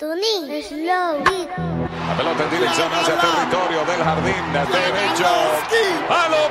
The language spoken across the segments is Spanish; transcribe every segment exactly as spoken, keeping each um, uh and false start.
Tuni, slow beat. La pelota en dirección hacia el territorio del jardín derecho. A lo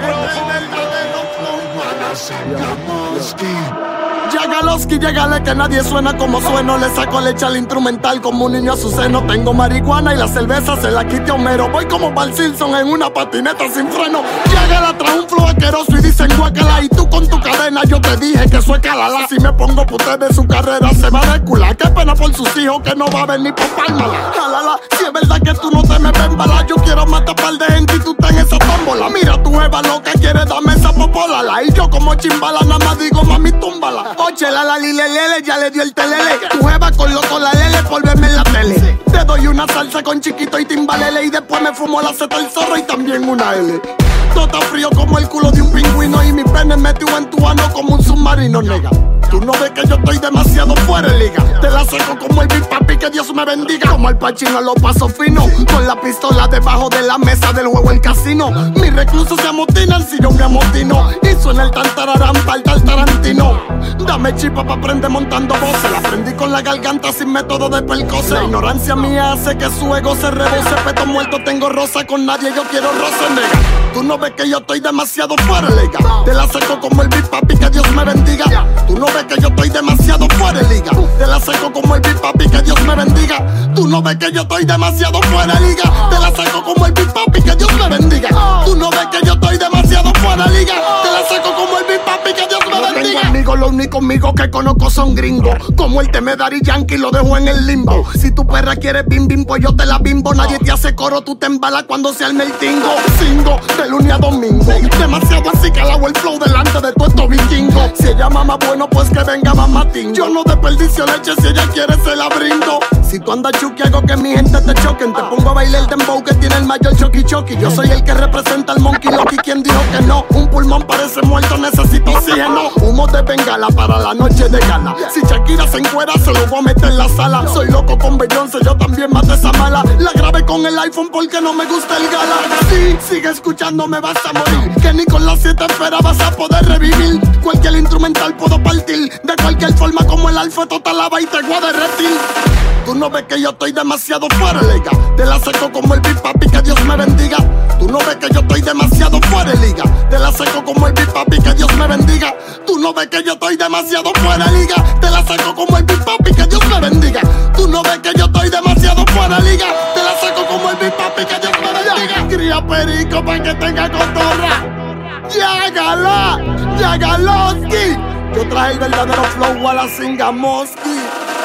profundo. Yagalowski, llégale que nadie suena como sueno. Le saco leche al instrumental como un niño a su seno. Tengo marihuana y la cerveza se la quite Homero. Voy como Bart Simpson en una patineta sin freno. Llegala tras un flow asqueroso y dicen guácala. Y tú con tu cadena yo te dije que soy calala. Si me pongo puté de su carrera se va a descular. Qué pena por sus hijos que no va a venir por pálmala. Jalala, si es verdad que tú no te me ven bala. Yo quiero matar par de gente y tú estás en esa tómbola. Mira tu jeva loca quiere darme esa popolala. Y yo como chimbala nada más digo mami túmbala. Oche la la li, le, le, ya le dio el telele. Tu jeva con loco la lele por verme en la tele. Te doy una salsa con chiquito y timbalele. Y después me fumo la seta del zorro y también una L. Todo está frío como el culo de un pingüino. Y mi pene metió en tu ano como un submarino, nega. Tú no ves que yo estoy demasiado fuera de liga. Te la saco como el Big Papi, que Dios me bendiga. Como al Pachino lo paso fino. Con la pistola debajo de la mesa del juego el casino. Mis reclusos se amotinan si yo me amotino. Y suena el tantararán para el tarantino. Dame chipa pa' aprender montando voces. La aprendí con la garganta sin método de percose. La ignorancia mía hace que su ego se rebose. Peto muerto tengo rosa con nadie, yo quiero rosa nega. Tú no ves que yo estoy demasiado fuera de liga. Te la saco como el Big Papi, que Dios me bendiga. Tú no ves que yo estoy demasiado fuera de liga. Te la saco como el Big Papi, que Dios me bendiga. Tú no ves que yo estoy demasiado fuera de liga. Te la saco como el Big Papi, que Dios me bendiga. Tú no ves que yo estoy demasiado fuera de liga. Te la saco como el Big Papi, que Dios me bendiga. No tengo amigos, los únicos amigos que conozco son gringos. Como el tema Daddy Yankee lo dejo en el limbo. Si tu perra quiere bim bim, pues yo te la bimbo. Nadie te hace coro, tú te embalas cuando se arme el tingo. Cingo, de lunes a domingo. Demasiado así que hago el flow delante de todo estos vikingos. Si ella mama bueno, pues que venga mamatín. Yo no desperdicio leche, si ella quiere se la brindo. Si tú andas chuki, hago que mi gente te choquen. Te pongo a bailar el dembow que tiene el mayor choki choki. Yo soy el que representa al Monkey Loki. ¿Quién dijo que no? Un pulmón parece muerto, necesito oxígeno. Humo de bengala para la noche de gala. Si Shakira se encuera, se lo voy a meter en la sala. Soy loco con Beyoncé, yo también maté esa mala. La grabé con el iPhone porque no me gusta el gala. Sí, sigue escuchando, me vas a morir. Que ni con las siete esferas vas a poder revivir. Cualquier instrumental puedo partir. De cualquier forma como el alfa total lava y te voy a derretir. Tú no ves que yo estoy demasiado fuera de liga. Te la saco como el Big Papi, que Dios me bendiga. Tú no ves que yo estoy demasiado fuera de liga. Te la saco como el Big Papi, que Dios me bendiga. Tú no ves que yo estoy demasiado fuera de liga. Te la saco como el Big Papi, que Dios me bendiga. Tú no ves que yo estoy demasiado fuera de liga. Te la saco como el Big Papi, que Dios me bendiga. Cría perico pa' que tenga cotorra. Llágala, Yagalowski. Yo traje el verdadero flow a la Singamoski.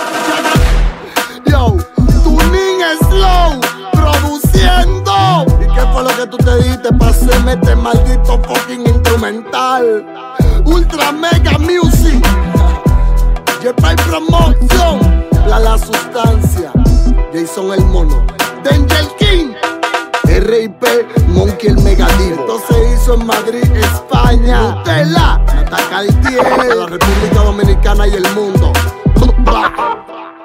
Yo, Tuning Slow, produciendo. ¿Y qué fue lo que tú te diste para hacerme este maldito fucking instrumental? Ultra Mega Music, J-Pai Promotion, La La Sustancia, Jason el Mono, Danger King, R I P, Monkey el Megadivo. Esto se hizo en Madrid, España. Nutella, Nata Cartier, la República Dominicana y el mundo.